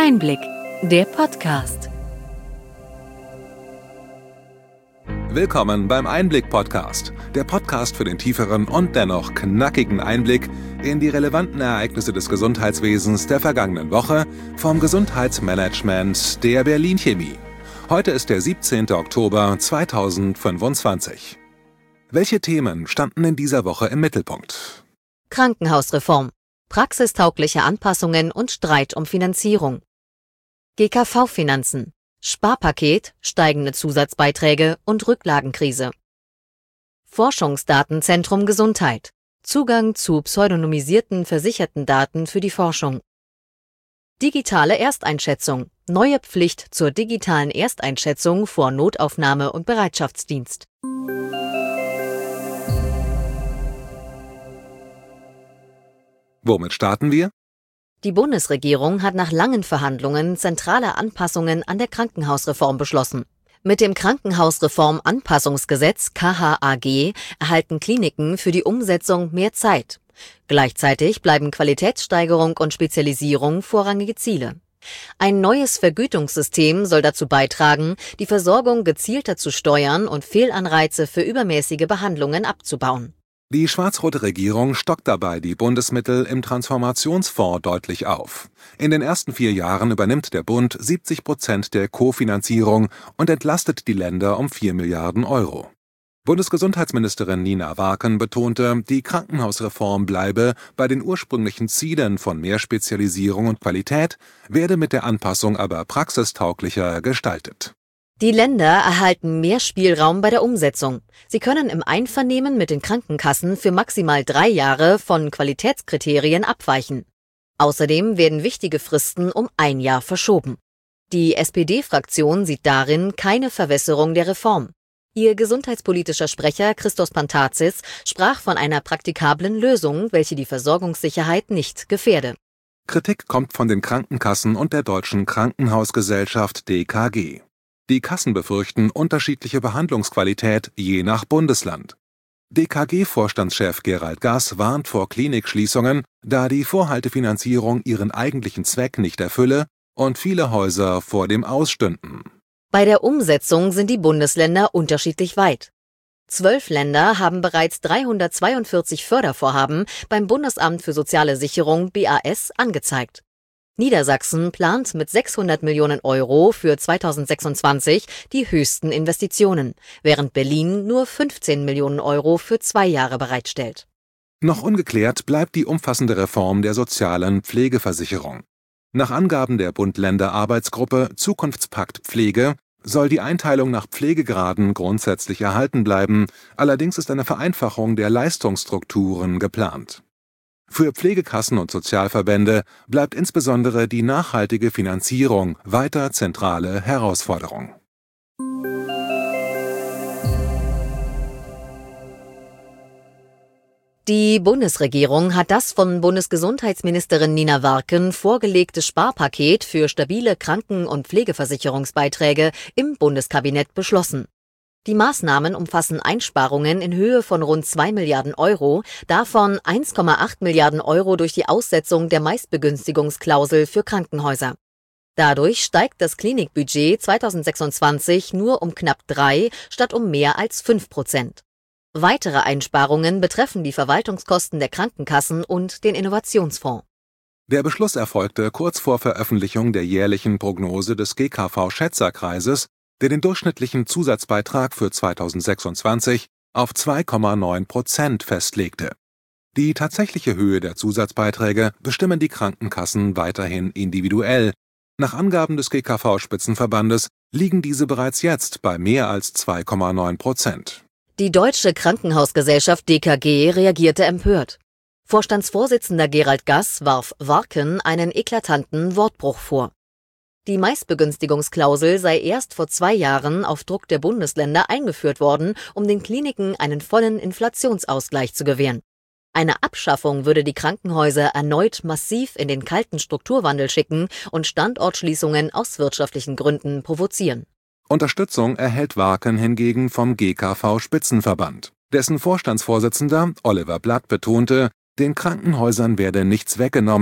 Einblick, der Podcast. Willkommen beim Einblick-Podcast, der Podcast für den tieferen und dennoch knackigen Einblick in die relevanten Ereignisse des Gesundheitswesens der vergangenen Woche vom Gesundheitsmanagement der Berlin Chemie. Heute ist der 17. Oktober 2025. Welche Themen standen in dieser Woche im Mittelpunkt? Krankenhausreform, praxistaugliche Anpassungen und Streit um Finanzierung. GKV-Finanzen, Sparpaket, steigende Zusatzbeiträge und Rücklagenkrise. Forschungsdatenzentrum Gesundheit, Zugang zu pseudonymisierten versicherten Daten für die Forschung. Digitale Ersteinschätzung, neue Pflicht zur digitalen Ersteinschätzung vor Notaufnahme und Bereitschaftsdienst. Womit starten wir? Die Bundesregierung hat nach langen Verhandlungen zentrale Anpassungen an der Krankenhausreform beschlossen. Mit dem Krankenhausreform-Anpassungsgesetz KHAG erhalten Kliniken für die Umsetzung mehr Zeit. Gleichzeitig bleiben Qualitätssteigerung und Spezialisierung vorrangige Ziele. Ein neues Vergütungssystem soll dazu beitragen, die Versorgung gezielter zu steuern und Fehlanreize für übermäßige Behandlungen abzubauen. Die schwarz-rote Regierung stockt dabei die Bundesmittel im Transformationsfonds deutlich auf. In den ersten 4 Jahren übernimmt der Bund 70% der Kofinanzierung und entlastet die Länder um 4 Milliarden Euro. Bundesgesundheitsministerin Nina Warken betonte, die Krankenhausreform bleibe bei den ursprünglichen Zielen von mehr Spezialisierung und Qualität, werde mit der Anpassung aber praxistauglicher gestaltet. Die Länder erhalten mehr Spielraum bei der Umsetzung. Sie können im Einvernehmen mit den Krankenkassen für maximal 3 Jahre von Qualitätskriterien abweichen. Außerdem werden wichtige Fristen um 1 Jahr verschoben. Die SPD-Fraktion sieht darin keine Verwässerung der Reform. Ihr gesundheitspolitischer Sprecher Christos Pantazis sprach von einer praktikablen Lösung, welche die Versorgungssicherheit nicht gefährde. Kritik kommt von den Krankenkassen und der Deutschen Krankenhausgesellschaft DKG. Die Kassen befürchten unterschiedliche Behandlungsqualität je nach Bundesland. DKG-Vorstandschef Gerald Gass warnt vor Klinikschließungen, da die Vorhaltefinanzierung ihren eigentlichen Zweck nicht erfülle und viele Häuser vor dem Aus stünden. Bei der Umsetzung sind die Bundesländer unterschiedlich weit. 12 Länder haben bereits 342 Fördervorhaben beim Bundesamt für Soziale Sicherung BAS angezeigt. Niedersachsen plant mit 600 Millionen Euro für 2026 die höchsten Investitionen, während Berlin nur 15 Millionen Euro für 2 Jahre bereitstellt. Noch ungeklärt bleibt die umfassende Reform der sozialen Pflegeversicherung. Nach Angaben der Bund-Länder-Arbeitsgruppe Zukunftspakt Pflege soll die Einteilung nach Pflegegraden grundsätzlich erhalten bleiben, allerdings ist eine Vereinfachung der Leistungsstrukturen geplant. Für Pflegekassen und Sozialverbände bleibt insbesondere die nachhaltige Finanzierung weiter zentrale Herausforderung. Die Bundesregierung hat das von Bundesgesundheitsministerin Nina Warken vorgelegte Sparpaket für stabile Kranken- und Pflegeversicherungsbeiträge im Bundeskabinett beschlossen. Die Maßnahmen umfassen Einsparungen in Höhe von rund 2 Milliarden Euro, davon 1,8 Milliarden Euro durch die Aussetzung der Meistbegünstigungsklausel für Krankenhäuser. Dadurch steigt das Klinikbudget 2026 nur um knapp 3 statt um mehr als 5%. Weitere Einsparungen betreffen die Verwaltungskosten der Krankenkassen und den Innovationsfonds. Der Beschluss erfolgte kurz vor Veröffentlichung der jährlichen Prognose des GKV-Schätzerkreises, der den durchschnittlichen Zusatzbeitrag für 2026 auf 2,9% festlegte. Die tatsächliche Höhe der Zusatzbeiträge bestimmen die Krankenkassen weiterhin individuell. Nach Angaben des GKV-Spitzenverbandes liegen diese bereits jetzt bei mehr als 2,9%. Die Deutsche Krankenhausgesellschaft DKG reagierte empört. Vorstandsvorsitzender Gerald Gass warf Warken einen eklatanten Wortbruch vor. Die Meistbegünstigungsklausel sei erst vor 2 Jahren auf Druck der Bundesländer eingeführt worden, um den Kliniken einen vollen Inflationsausgleich zu gewähren. Eine Abschaffung würde die Krankenhäuser erneut massiv in den kalten Strukturwandel schicken und Standortschließungen aus wirtschaftlichen Gründen provozieren. Unterstützung erhält Warken hingegen vom GKV-Spitzenverband. Dessen Vorstandsvorsitzender Oliver Blatt betonte, den Krankenhäusern werde nichts weggenommen,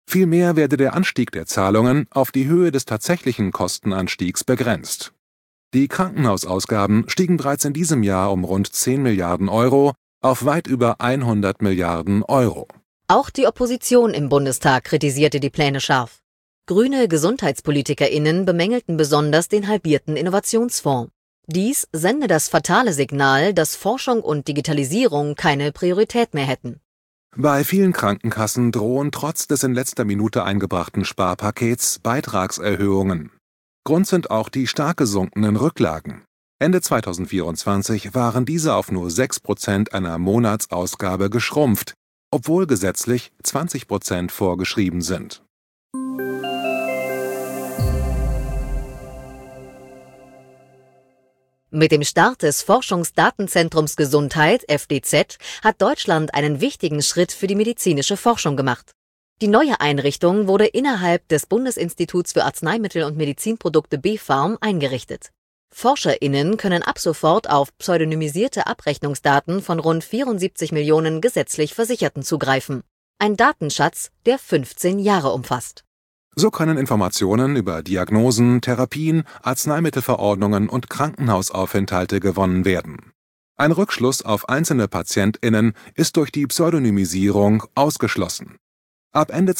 Vielmehr werde der Anstieg der Zahlungen auf die Höhe des tatsächlichen Kostenanstiegs begrenzt. Die Krankenhausausgaben stiegen bereits in diesem Jahr um rund 10 Milliarden Euro auf weit über 100 Milliarden Euro. Auch die Opposition im Bundestag kritisierte die Pläne scharf. Grüne GesundheitspolitikerInnen bemängelten besonders den halbierten Innovationsfonds. Dies sende das fatale Signal, dass Forschung und Digitalisierung keine Priorität mehr hätten. Bei vielen Krankenkassen drohen trotz des in letzter Minute eingebrachten Sparpakets Beitragserhöhungen. Grund sind auch die stark gesunkenen Rücklagen. Ende 2024 waren diese auf nur 6% einer Monatsausgabe geschrumpft, obwohl gesetzlich 20% vorgeschrieben sind. Mit dem Start des Forschungsdatenzentrums Gesundheit (FDZ) hat Deutschland einen wichtigen Schritt für die medizinische Forschung gemacht. Die neue Einrichtung wurde innerhalb des Bundesinstituts für Arzneimittel und Medizinprodukte BfArM eingerichtet. ForscherInnen können ab sofort auf pseudonymisierte Abrechnungsdaten von rund 74 Millionen gesetzlich Versicherten zugreifen. Ein Datenschatz, der 15 Jahre umfasst. So können Informationen über Diagnosen, Therapien, Arzneimittelverordnungen und Krankenhausaufenthalte gewonnen werden. Ein Rückschluss auf einzelne PatientInnen ist durch die Pseudonymisierung ausgeschlossen. Ab Ende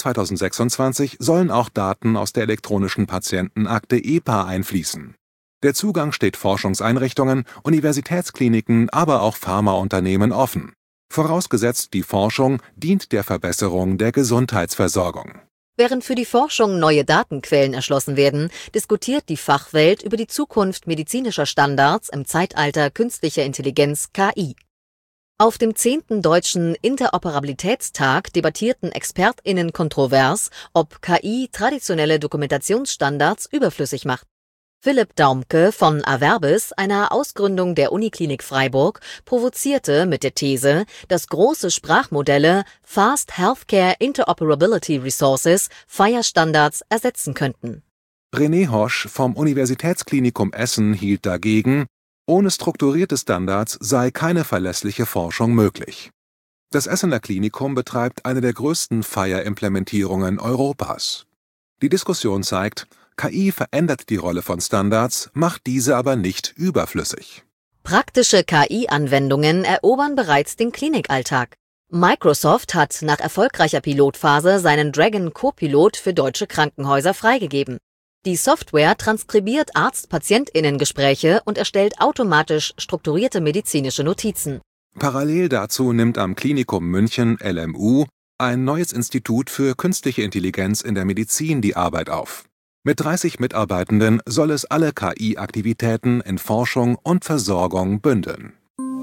2026 sollen auch Daten aus der elektronischen Patientenakte EPA einfließen. Der Zugang steht Forschungseinrichtungen, Universitätskliniken, aber auch Pharmaunternehmen offen. Vorausgesetzt, die Forschung dient der Verbesserung der Gesundheitsversorgung. Während für die Forschung neue Datenquellen erschlossen werden, diskutiert die Fachwelt über die Zukunft medizinischer Standards im Zeitalter künstlicher Intelligenz (KI). Auf dem 10. Deutschen Interoperabilitätstag debattierten ExpertInnen kontrovers, ob KI traditionelle Dokumentationsstandards überflüssig macht. Philipp Daumke von Averbis, einer Ausgründung der Uniklinik Freiburg, provozierte mit der These, dass große Sprachmodelle Fast Healthcare Interoperability Resources FHIR-Standards ersetzen könnten. René Hosch vom Universitätsklinikum Essen hielt dagegen, ohne strukturierte Standards sei keine verlässliche Forschung möglich. Das Essener Klinikum betreibt eine der größten FHIR-Implementierungen Europas. Die Diskussion zeigt, KI verändert die Rolle von Standards, macht diese aber nicht überflüssig. Praktische KI-Anwendungen erobern bereits den Klinikalltag. Microsoft hat nach erfolgreicher Pilotphase seinen Dragon Copilot für deutsche Krankenhäuser freigegeben. Die Software transkribiert Arzt-PatientInnen-Gespräche und erstellt automatisch strukturierte medizinische Notizen. Parallel dazu nimmt am Klinikum München LMU ein neues Institut für künstliche Intelligenz in der Medizin die Arbeit auf. Mit 30 Mitarbeitenden soll es alle KI-Aktivitäten in Forschung und Versorgung bündeln.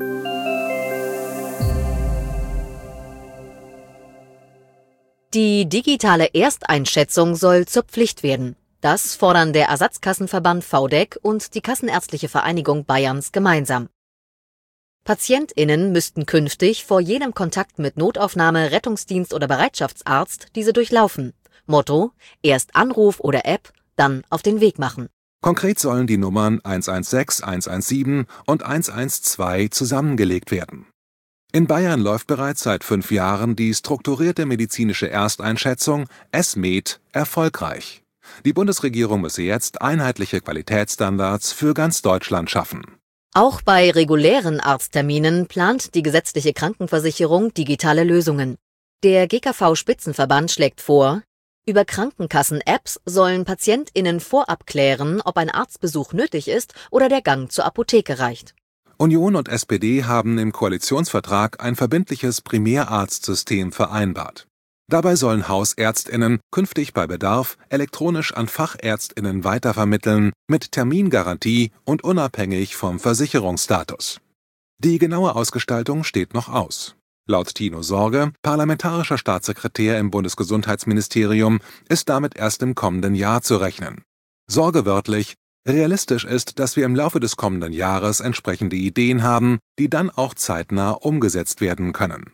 Die digitale Ersteinschätzung soll zur Pflicht werden. Das fordern der Ersatzkassenverband VDEC und die Kassenärztliche Vereinigung Bayerns gemeinsam. PatientInnen müssten künftig vor jedem Kontakt mit Notaufnahme, Rettungsdienst oder Bereitschaftsarzt diese durchlaufen. Motto: erst Anruf oder App, dann auf den Weg machen. Konkret sollen die Nummern 116, 117 und 112 zusammengelegt werden. In Bayern läuft bereits seit 5 Jahren die strukturierte medizinische Ersteinschätzung SMED erfolgreich. Die Bundesregierung müsse jetzt einheitliche Qualitätsstandards für ganz Deutschland schaffen. Auch bei regulären Arztterminen plant die gesetzliche Krankenversicherung digitale Lösungen. Der GKV-Spitzenverband schlägt vor, über Krankenkassen-Apps sollen PatientInnen vorab klären, ob ein Arztbesuch nötig ist oder der Gang zur Apotheke reicht. Union und SPD haben im Koalitionsvertrag ein verbindliches Primärarztsystem vereinbart. Dabei sollen HausärztInnen künftig bei Bedarf elektronisch an FachärztInnen weitervermitteln, mit Termingarantie und unabhängig vom Versicherungsstatus. Die genaue Ausgestaltung steht noch aus. Laut Tino Sorge, parlamentarischer Staatssekretär im Bundesgesundheitsministerium, ist damit erst im kommenden Jahr zu rechnen. Sorge wörtlich: Realistisch ist, dass wir im Laufe des kommenden Jahres entsprechende Ideen haben, die dann auch zeitnah umgesetzt werden können.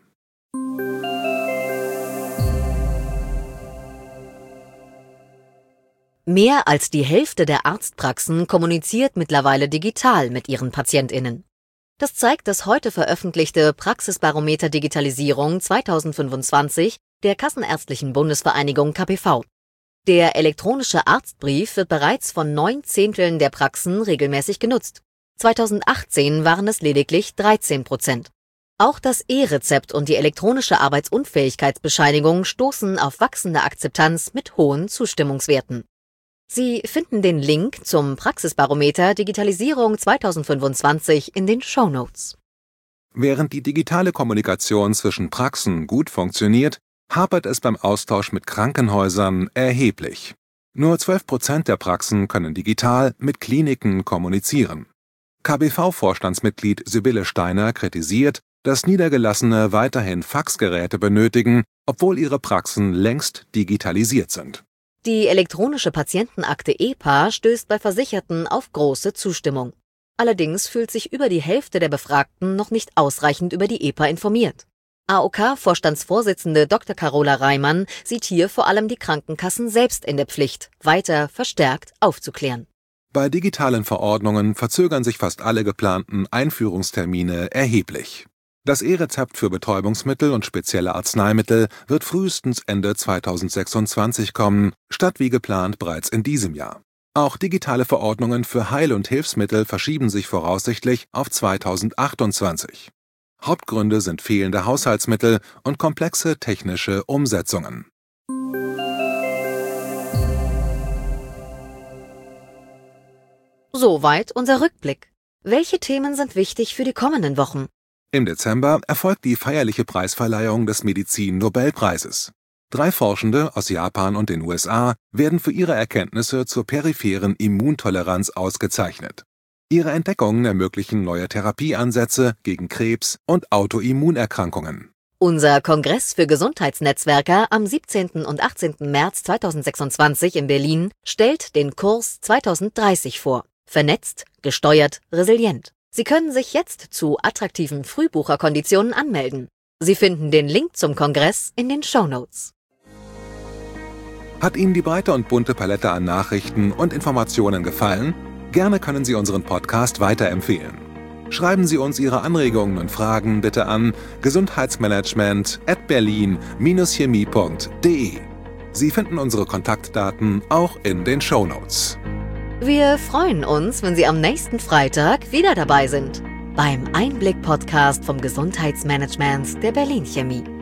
Mehr als die Hälfte der Arztpraxen kommuniziert mittlerweile digital mit ihren PatientInnen. Das zeigt das heute veröffentlichte Praxisbarometer Digitalisierung 2025 der Kassenärztlichen Bundesvereinigung KPV. Der elektronische Arztbrief wird bereits von 9/10 der Praxen regelmäßig genutzt. 2018 waren es lediglich 13%. Auch das E-Rezept und die elektronische Arbeitsunfähigkeitsbescheinigung stoßen auf wachsende Akzeptanz mit hohen Zustimmungswerten. Sie finden den Link zum Praxisbarometer Digitalisierung 2025 in den Shownotes. Während die digitale Kommunikation zwischen Praxen gut funktioniert, hapert es beim Austausch mit Krankenhäusern erheblich. Nur 12% der Praxen können digital mit Kliniken kommunizieren. KBV-Vorstandsmitglied Sibylle Steiner kritisiert, dass Niedergelassene weiterhin Faxgeräte benötigen, obwohl ihre Praxen längst digitalisiert sind. Die elektronische Patientenakte EPA stößt bei Versicherten auf große Zustimmung. Allerdings fühlt sich über die Hälfte der Befragten noch nicht ausreichend über die EPA informiert. AOK-Vorstandsvorsitzende Dr. Carola Reimann sieht hier vor allem die Krankenkassen selbst in der Pflicht, weiter verstärkt aufzuklären. Bei digitalen Verordnungen verzögern sich fast alle geplanten Einführungstermine erheblich. Das E-Rezept für Betäubungsmittel und spezielle Arzneimittel wird frühestens Ende 2026 kommen, statt wie geplant bereits in diesem Jahr. Auch digitale Verordnungen für Heil- und Hilfsmittel verschieben sich voraussichtlich auf 2028. Hauptgründe sind fehlende Haushaltsmittel und komplexe technische Umsetzungen. Soweit unser Rückblick. Welche Themen sind wichtig für die kommenden Wochen? Im Dezember erfolgt die feierliche Preisverleihung des Medizin-Nobelpreises. 3 Forschende aus Japan und den USA werden für ihre Erkenntnisse zur peripheren Immuntoleranz ausgezeichnet. Ihre Entdeckungen ermöglichen neue Therapieansätze gegen Krebs und Autoimmunerkrankungen. Unser Kongress für Gesundheitsnetzwerker am 17. und 18. März 2026 in Berlin stellt den Kurs 2030 vor. Vernetzt, gesteuert, resilient. Sie können sich jetzt zu attraktiven Frühbucherkonditionen anmelden. Sie finden den Link zum Kongress in den Shownotes. Hat Ihnen die breite und bunte Palette an Nachrichten und Informationen gefallen? Gerne können Sie unseren Podcast weiterempfehlen. Schreiben Sie uns Ihre Anregungen und Fragen bitte an gesundheitsmanagement@berlin-chemie.de. Sie finden unsere Kontaktdaten auch in den Shownotes. Wir freuen uns, wenn Sie am nächsten Freitag wieder dabei sind beim Einblick-Podcast vom Gesundheitsmanagement der Berlin Chemie.